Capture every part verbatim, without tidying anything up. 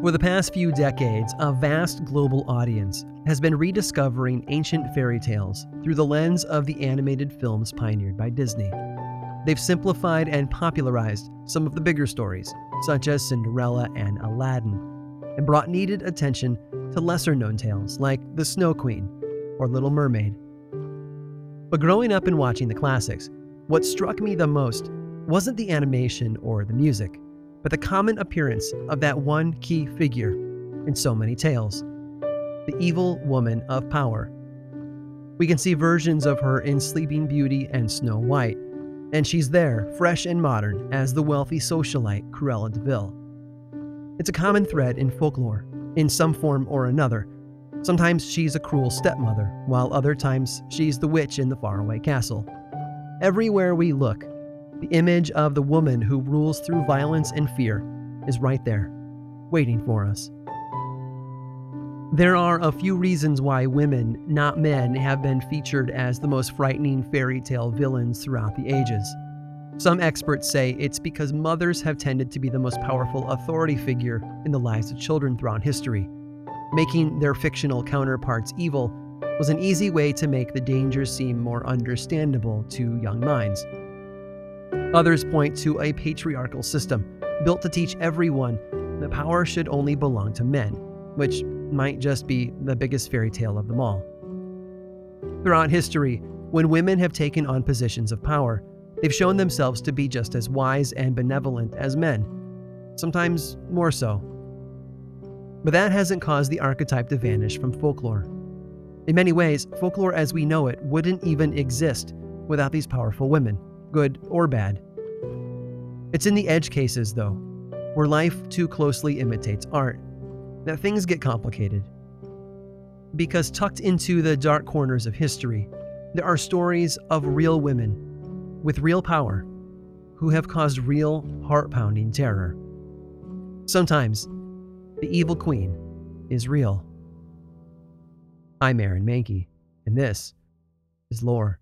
For the past few decades, a vast global audience has been rediscovering ancient fairy tales through the lens of the animated films pioneered by Disney. They've simplified and popularized some of the bigger stories, such as Cinderella and Aladdin, and brought needed attention to lesser-known tales like The Snow Queen or Little Mermaid. But growing up and watching the classics, what struck me the most wasn't the animation or the music, but the common appearance of that one key figure in so many tales, the evil woman of power. We can see versions of her in Sleeping Beauty and Snow White, and she's there, fresh and modern, as the wealthy socialite Cruella de Vil. It's a common thread in folklore, in some form or another. Sometimes she's a cruel stepmother, while other times she's the witch in the faraway castle. Everywhere we look, the image of the woman who rules through violence and fear is right there, waiting for us. There are a few reasons why women, not men, have been featured as the most frightening fairy tale villains throughout the ages. Some experts say it's because mothers have tended to be the most powerful authority figure in the lives of children throughout history. Making their fictional counterparts evil was an easy way to make the dangers seem more understandable to young minds. Others point to a patriarchal system built to teach everyone that power should only belong to men, which might just be the biggest fairy tale of them all. Throughout history, when women have taken on positions of power, they've shown themselves to be just as wise and benevolent as men, sometimes more so. But that hasn't caused the archetype to vanish from folklore. In many ways, folklore as we know it wouldn't even exist without these powerful women, good or bad. It's in the edge cases, though, where life too closely imitates art, that things get complicated. Because tucked into the dark corners of history, there are stories of real women with real power who have caused real, heart-pounding terror. Sometimes, the evil queen is real. I'm Aaron Mahnke, and this is Lore.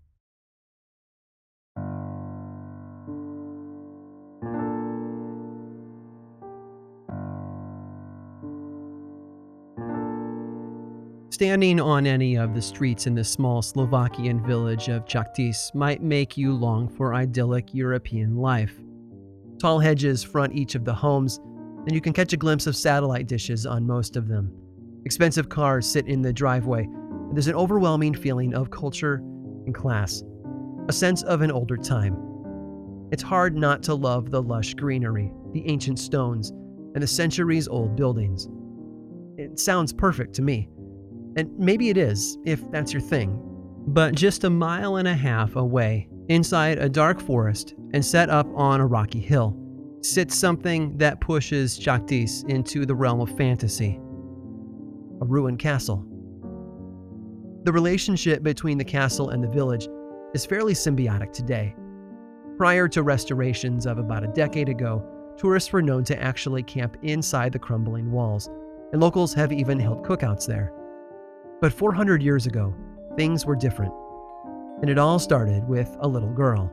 Standing on any of the streets in the small Slovakian village of Chaktis might make you long for idyllic European life. Tall hedges front each of the homes, and you can catch a glimpse of satellite dishes on most of them. Expensive cars sit in the driveway, and there's an overwhelming feeling of culture and class, a sense of an older time. It's hard not to love the lush greenery, the ancient stones, and the centuries-old buildings. It sounds perfect to me. And maybe it is, if that's your thing. But just a mile and a half away, inside a dark forest and set up on a rocky hill, sits something that pushes Chaktis into the realm of fantasy. A ruined castle. The relationship between the castle and the village is fairly symbiotic today. Prior to restorations of about a decade ago, tourists were known to actually camp inside the crumbling walls, and locals have even held cookouts there. But four hundred years ago, things were different, and it all started with a little girl.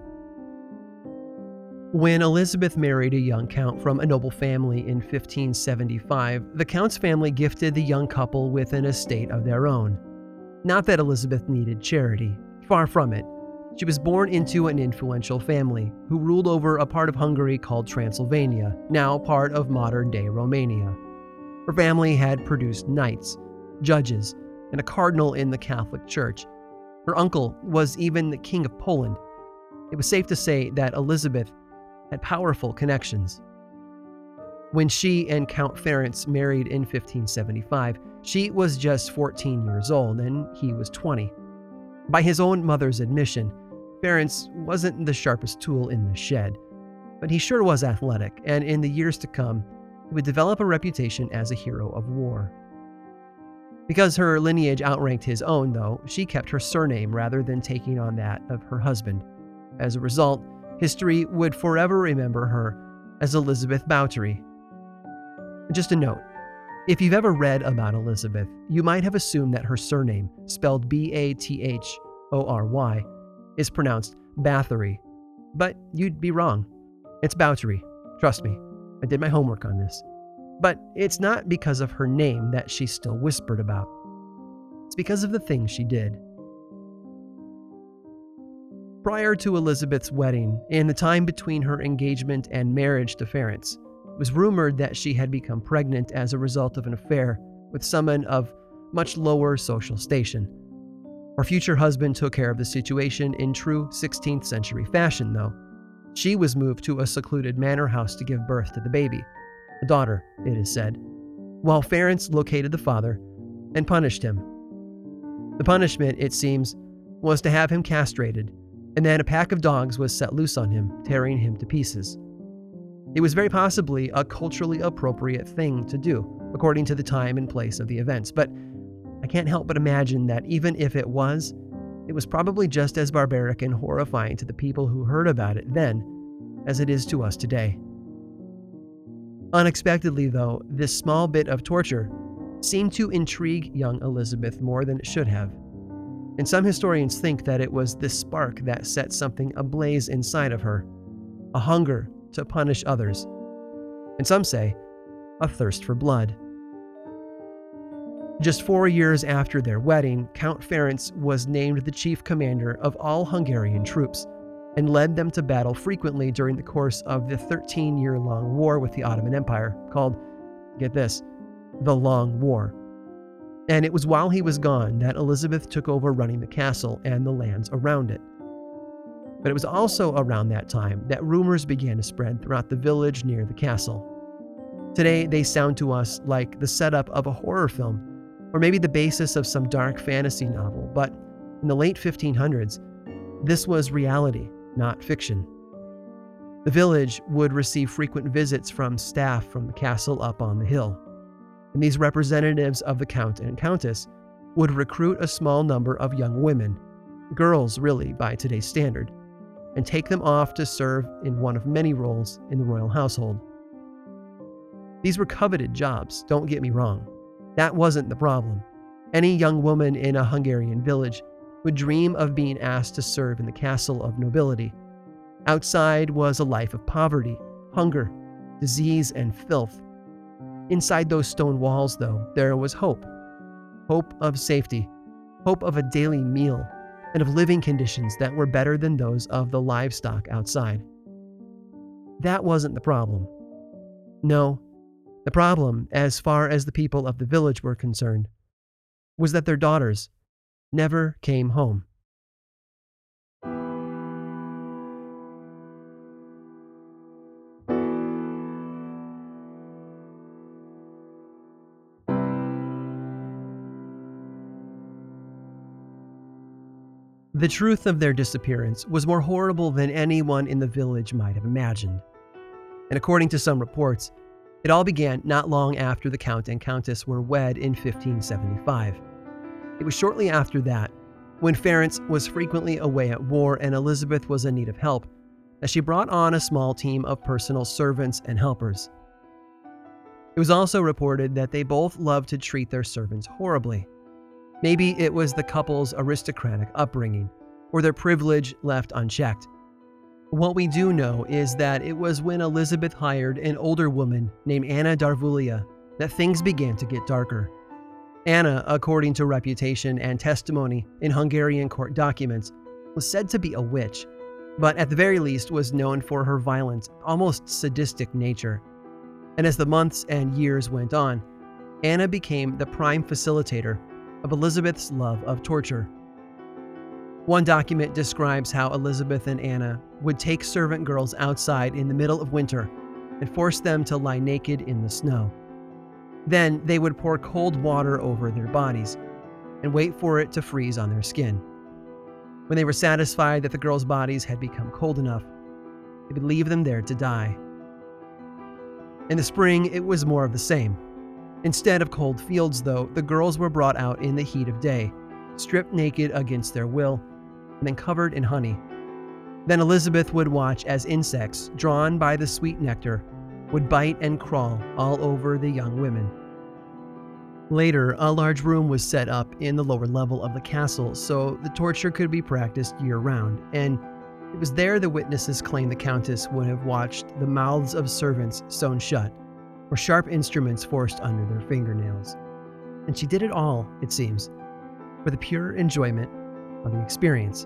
When Elizabeth married a young count from a noble family in fifteen seventy-five, the count's family gifted the young couple with an estate of their own. Not that Elizabeth needed charity, far from it. She was born into an influential family who ruled over a part of Hungary called Transylvania, now part of modern-day Romania. Her family had produced knights, judges, and a cardinal in the Catholic Church. Her uncle was even the King of Poland. It was safe to say that Elizabeth had powerful connections. When she and Count Ferenc married in fifteen seventy-five, she was just fourteen years old and he was twenty. By his own mother's admission, Ferenc wasn't the sharpest tool in the shed, but he sure was athletic, and in the years to come, he would develop a reputation as a hero of war. Because her lineage outranked his own, though, she kept her surname rather than taking on that of her husband. As a result, history would forever remember her as Elizabeth Báthory. Just a note, if you've ever read about Elizabeth, you might have assumed that her surname, spelled B A T H O R Y, is pronounced Bathory, but you'd be wrong. It's Báthory. Trust me, I did my homework on this. But it's not because of her name that she's still whispered about. It's because of the things she did. Prior to Elizabeth's wedding, in the time between her engagement and marriage to Ference, it was rumored that she had become pregnant as a result of an affair with someone of much lower social station. Her future husband took care of the situation in true sixteenth century fashion, though. She was moved to a secluded manor house to give birth to the baby, a daughter, it is said, while Ference located the father and punished him. The punishment, it seems, was to have him castrated, and then a pack of dogs was set loose on him, tearing him to pieces. It was very possibly a culturally appropriate thing to do, according to the time and place of the events, but I can't help but imagine that even if it was, it was probably just as barbaric and horrifying to the people who heard about it then as it is to us today. Unexpectedly, though, this small bit of torture seemed to intrigue young Elizabeth more than it should have. And some historians think that it was this spark that set something ablaze inside of her, a hunger to punish others, and some say, a thirst for blood. Just four years after their wedding, Count Ference was named the chief commander of all Hungarian troops and led them to battle frequently during the course of the thirteen-year-long war with the Ottoman Empire, called, get this, the Long War. And it was while he was gone that Elizabeth took over running the castle and the lands around it. But it was also around that time that rumors began to spread throughout the village near the castle. Today, they sound to us like the setup of a horror film, or maybe the basis of some dark fantasy novel, but in the late fifteen hundreds, this was reality, not fiction. The village would receive frequent visits from staff from the castle up on the hill, and these representatives of the Count and Countess would recruit a small number of young women, girls really by today's standard, and take them off to serve in one of many roles in the royal household. These were coveted jobs, don't get me wrong. That wasn't the problem. Any young woman in a Hungarian village would dream of being asked to serve in the castle of nobility. Outside was a life of poverty, hunger, disease, and filth. Inside those stone walls, though, there was hope. Hope of safety, hope of a daily meal, and of living conditions that were better than those of the livestock outside. That wasn't the problem. No, the problem, as far as the people of the village were concerned, was that their daughters never came home. The truth of their disappearance was more horrible than anyone in the village might have imagined. And according to some reports, it all began not long after the Count and Countess were wed in fifteen seventy-five. It was shortly after that, when Ference was frequently away at war and Elizabeth was in need of help, that she brought on a small team of personal servants and helpers. It was also reported that they both loved to treat their servants horribly. Maybe it was the couple's aristocratic upbringing, or their privilege left unchecked. What we do know is that it was when Elizabeth hired an older woman named Anna Darvulia that things began to get darker. Anna, according to reputation and testimony in Hungarian court documents, was said to be a witch, but at the very least was known for her violent, almost sadistic nature. And as the months and years went on, Anna became the prime facilitator of Elizabeth's love of torture. One document describes how Elizabeth and Anna would take servant girls outside in the middle of winter and force them to lie naked in the snow. Then they would pour cold water over their bodies and wait for it to freeze on their skin. When they were satisfied that the girls' bodies had become cold enough, they would leave them there to die. In the spring, it was more of the same. Instead of cold fields, though, the girls were brought out in the heat of day, stripped naked against their will, and then covered in honey. Then Elizabeth would watch as insects, drawn by the sweet nectar, would bite and crawl all over the young women. Later, a large room was set up in the lower level of the castle so the torture could be practiced year-round, and it was there the witnesses claimed the Countess would have watched the mouths of servants sewn shut, or sharp instruments forced under their fingernails. And she did it all, it seems, for the pure enjoyment of the experience.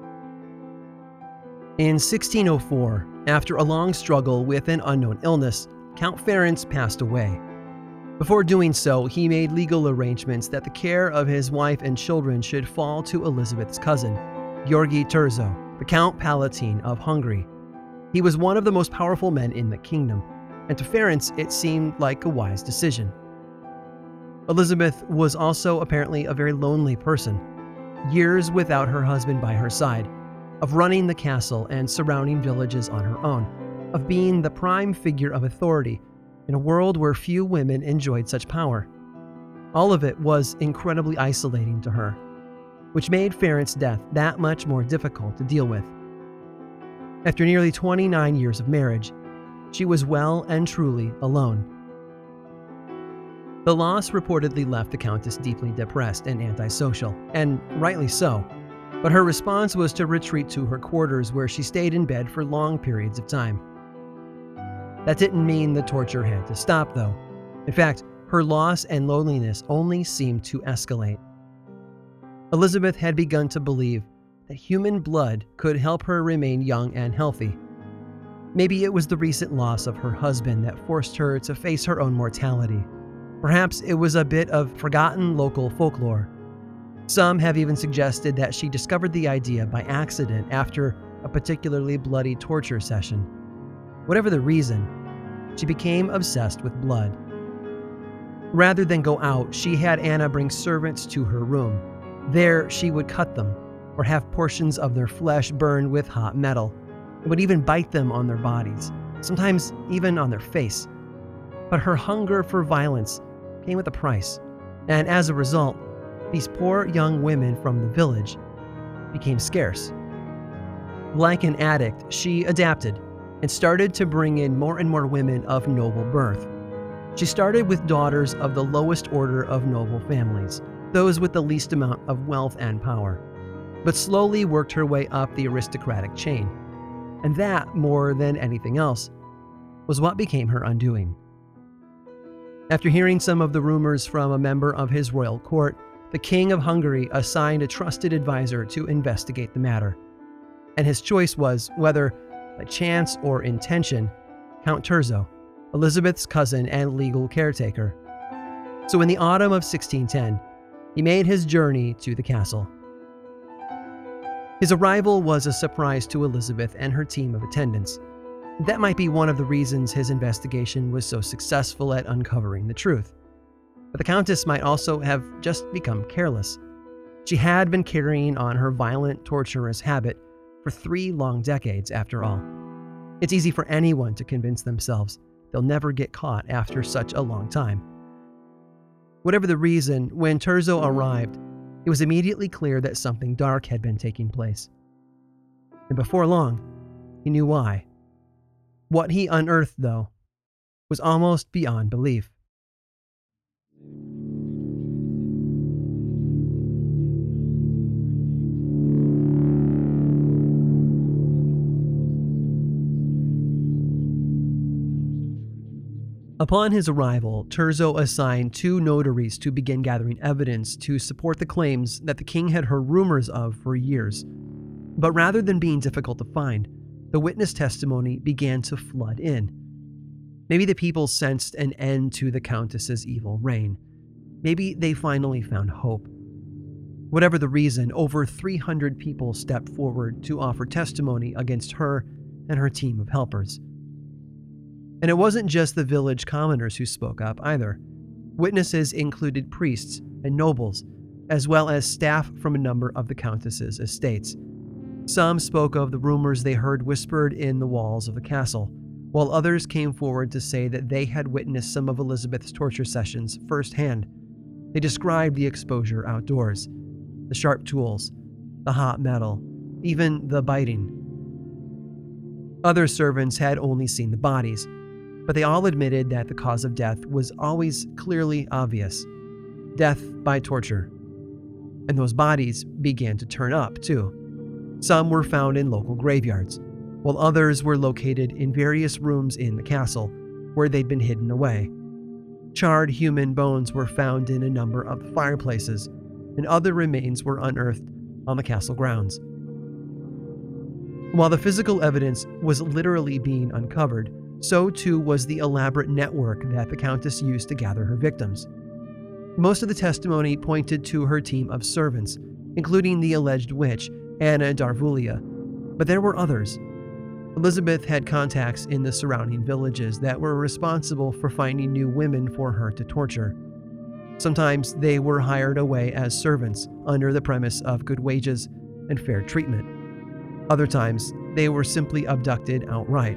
In sixteen oh four, after a long struggle with an unknown illness, Count Ferenc passed away. Before doing so, he made legal arrangements that the care of his wife and children should fall to Elizabeth's cousin, György Thurzó, the Count Palatine of Hungary. He was one of the most powerful men in the kingdom, and to Ferenc it seemed like a wise decision. Elizabeth was also apparently a very lonely person, years without her husband by her side, of running the castle and surrounding villages on her own, of being the prime figure of authority in a world where few women enjoyed such power. All of it was incredibly isolating to her, which made Ferenc's death that much more difficult to deal with. After nearly twenty-nine years of marriage, she was well and truly alone. The loss reportedly left the Countess deeply depressed and antisocial, and rightly so, but her response was to retreat to her quarters where she stayed in bed for long periods of time. That didn't mean the torture had to stop, though. In fact, her loss and loneliness only seemed to escalate. Elizabeth had begun to believe that human blood could help her remain young and healthy. Maybe it was the recent loss of her husband that forced her to face her own mortality. Perhaps it was a bit of forgotten local folklore. Some have even suggested that she discovered the idea by accident after a particularly bloody torture session. Whatever the reason, she became obsessed with blood. Rather than go out, she had Anna bring servants to her room. There, she would cut them, or have portions of their flesh burned with hot metal, and would even bite them on their bodies, sometimes even on their face. But her hunger for violence came with a price, and as a result, these poor young women from the village became scarce. Like an addict, she adapted and started to bring in more and more women of noble birth. She started with daughters of the lowest order of noble families, those with the least amount of wealth and power, but slowly worked her way up the aristocratic chain. And that, more than anything else, was what became her undoing. After hearing some of the rumors from a member of his royal court, the King of Hungary assigned a trusted advisor to investigate the matter. And his choice was, whether by chance or intention, Count Thurzó, Elizabeth's cousin and legal caretaker. So in the autumn of sixteen ten, he made his journey to the castle. His arrival was a surprise to Elizabeth and her team of attendants. That might be one of the reasons his investigation was so successful at uncovering the truth. But the Countess might also have just become careless. She had been carrying on her violent, torturous habit for three long decades, after all. It's easy for anyone to convince themselves they'll never get caught after such a long time. Whatever the reason, when Thurzó arrived, it was immediately clear that something dark had been taking place. And before long, he knew why. What he unearthed, though, was almost beyond belief. Upon his arrival, Thurzó assigned two notaries to begin gathering evidence to support the claims that the king had heard rumors of for years. But rather than being difficult to find, the witness testimony began to flood in. Maybe the people sensed an end to the Countess's evil reign. Maybe they finally found hope. Whatever the reason, over three hundred people stepped forward to offer testimony against her and her team of helpers. And it wasn't just the village commoners who spoke up either. Witnesses included priests and nobles, as well as staff from a number of the Countess's estates. Some spoke of the rumors they heard whispered in the walls of the castle, while others came forward to say that they had witnessed some of Elizabeth's torture sessions firsthand. They described the exposure outdoors, the sharp tools, the hot metal, even the biting. Other servants had only seen the bodies, but they all admitted that the cause of death was always clearly obvious: death by torture. And those bodies began to turn up, too. Some were found in local graveyards, while others were located in various rooms in the castle, where they'd been hidden away. Charred human bones were found in a number of the fireplaces, and other remains were unearthed on the castle grounds. While the physical evidence was literally being uncovered, so too was the elaborate network that the Countess used to gather her victims. Most of the testimony pointed to her team of servants, including the alleged witch, Anna Darvulia, but there were others. Elizabeth had contacts in the surrounding villages that were responsible for finding new women for her to torture. Sometimes they were hired away as servants under the premise of good wages and fair treatment. Other times, they were simply abducted outright.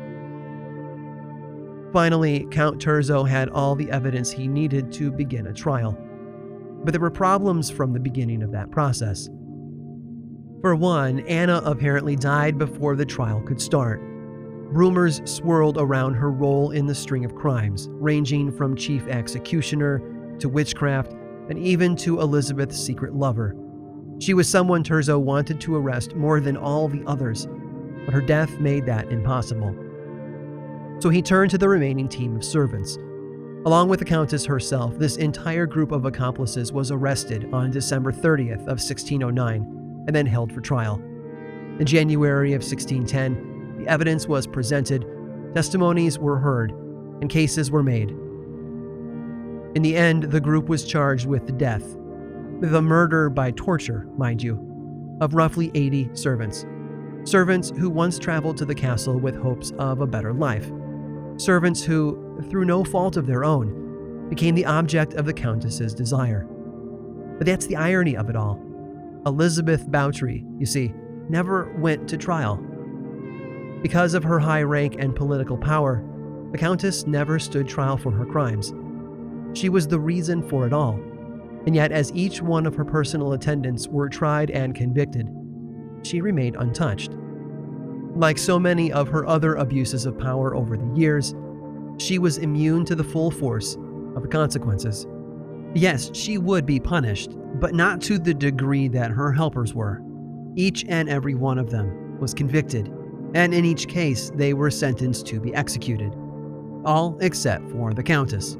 Finally, Count Terzo had all the evidence he needed to begin a trial. But there were problems from the beginning of that process. For one, Anna apparently died before the trial could start. Rumors swirled around her role in the string of crimes, ranging from chief executioner to witchcraft and even to Elizabeth's secret lover. She was someone Terzo wanted to arrest more than all the others, but her death made that impossible. So he turned to the remaining team of servants. Along with the Countess herself, this entire group of accomplices was arrested on December thirtieth of sixteen oh nine and then held for trial. In January of sixteen ten, the evidence was presented, testimonies were heard, and cases were made. In the end, the group was charged with the death, the murder by torture, mind you, of roughly eighty servants. Servants who once traveled to the castle with hopes of a better life. Servants who, through no fault of their own, became the object of the Countess's desire. But that's the irony of it all. Elizabeth Bowtry, you see, never went to trial. Because of her high rank and political power, the Countess never stood trial for her crimes. She was the reason for it all. And yet, as each one of her personal attendants were tried and convicted, she remained untouched. Like so many of her other abuses of power over the years, she was immune to the full force of the consequences. Yes, she would be punished, but not to the degree that her helpers were. Each and every one of them was convicted, and in each case, they were sentenced to be executed. All except for the Countess.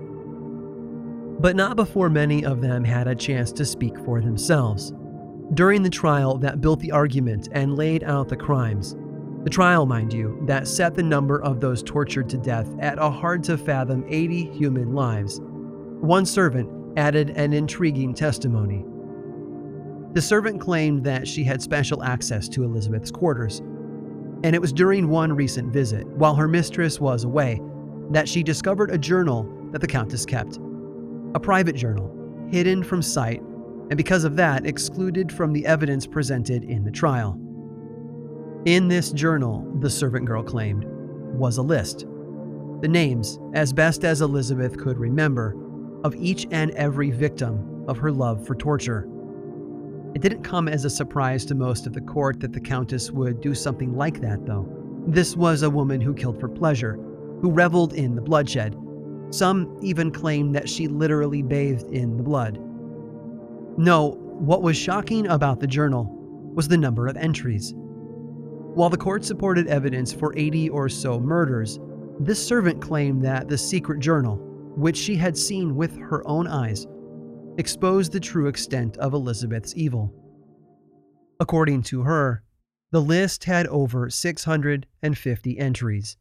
But not before many of them had a chance to speak for themselves. During the trial that built the argument and laid out the crimes, the trial, mind you, that set the number of those tortured to death at a hard-to-fathom eighty human lives, one servant added an intriguing testimony. The servant claimed that she had special access to Elizabeth's quarters, and it was during one recent visit, while her mistress was away, that she discovered a journal that the Countess kept. A private journal, hidden from sight, and because of that, excluded from the evidence presented in the trial. In this journal, the servant girl claimed, was a list. The names, as best as Elizabeth could remember, of each and every victim of her love for torture. It didn't come as a surprise to most of the court that the Countess would do something like that, though. This was a woman who killed for pleasure, who reveled in the bloodshed. Some even claimed that she literally bathed in the blood. No, what was shocking about the journal was the number of entries. While the court supported evidence for eighty or so murders, this servant claimed that the secret journal, which she had seen with her own eyes, exposed the true extent of Elizabeth's evil. According to her, the list had over six hundred fifty entries.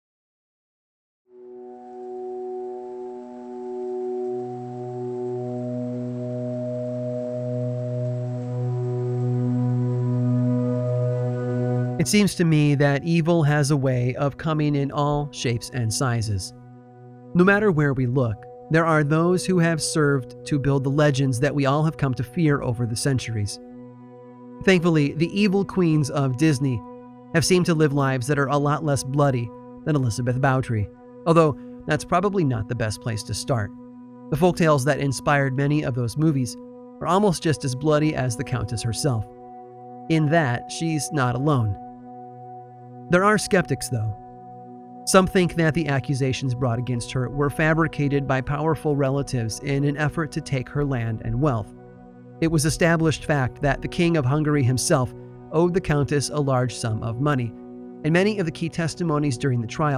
It seems to me that evil has a way of coming in all shapes and sizes. No matter where we look, there are those who have served to build the legends that we all have come to fear over the centuries. Thankfully, the evil queens of Disney have seemed to live lives that are a lot less bloody than Elizabeth Bowtry, although that's probably not the best place to start. The folktales that inspired many of those movies are almost just as bloody as the Countess herself. In that, she's not alone. There are skeptics, though. Some think that the accusations brought against her were fabricated by powerful relatives in an effort to take her land and wealth. It was established fact that the King of Hungary himself owed the Countess a large sum of money, and many of the key testimonies during the trial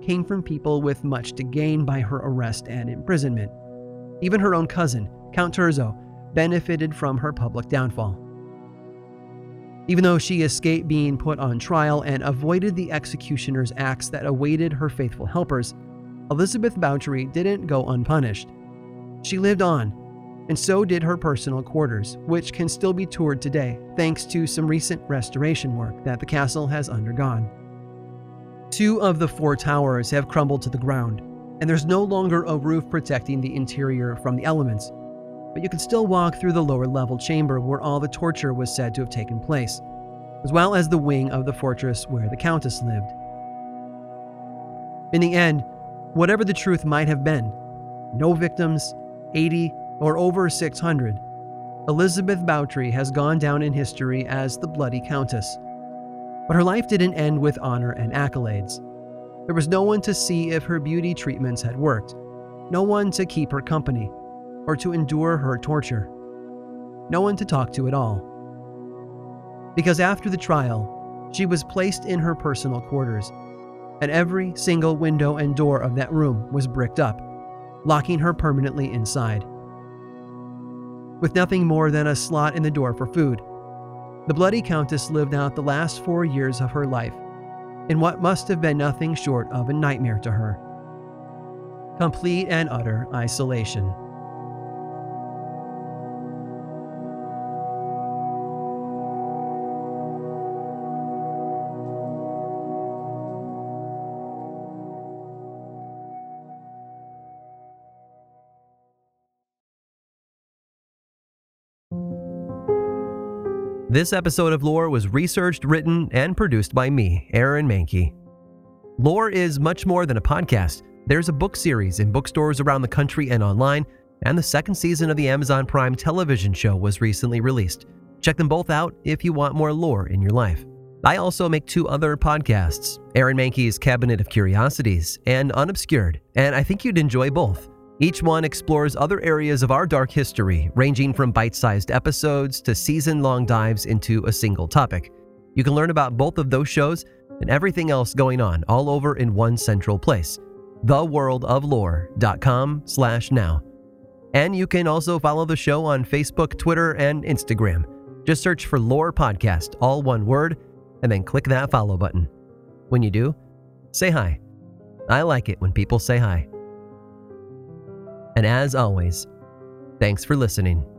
came from people with much to gain by her arrest and imprisonment. Even her own cousin, Count Terzo, benefited from her public downfall. Even though she escaped being put on trial and avoided the executioner's axe that awaited her faithful helpers, Elizabeth Báthory didn't go unpunished. She lived on, and so did her personal quarters, which can still be toured today thanks to some recent restoration work that the castle has undergone. Two of the four towers have crumbled to the ground, and there's no longer a roof protecting the interior from the elements, but you can still walk through the lower level chamber where all the torture was said to have taken place, as well as the wing of the fortress where the Countess lived. In the end, whatever the truth might have been, no victims, eighty, or over six hundred, Elizabeth Báthory has gone down in history as the Bloody Countess. But her life didn't end with honor and accolades. There was no one to see if her beauty treatments had worked, no one to keep her company, or to endure her torture. No one to talk to at all. Because after the trial, she was placed in her personal quarters, and every single window and door of that room was bricked up, locking her permanently inside. With nothing more than a slot in the door for food, the Bloody Countess lived out the last four years of her life in what must have been nothing short of a nightmare to her. Complete and utter isolation. This episode of Lore was researched, written, and produced by me, Aaron Mahnke. Lore is much more than a podcast. There's a book series in bookstores around the country and online, and the second season of the Amazon Prime television show was recently released. Check them both out if you want more lore in your life. I also make two other podcasts, Aaron Mahnke's Cabinet of Curiosities and Unobscured, and I think you'd enjoy both. Each one explores other areas of our dark history, ranging from bite-sized episodes to season-long dives into a single topic. You can learn about both of those shows and everything else going on all over in one central place, the world of lore dot com slash now. And you can also follow the show on Facebook, Twitter, and Instagram. Just search for Lore Podcast, all one word, and then click that follow button. When you do, say hi. I like it when people say hi. And as always, thanks for listening.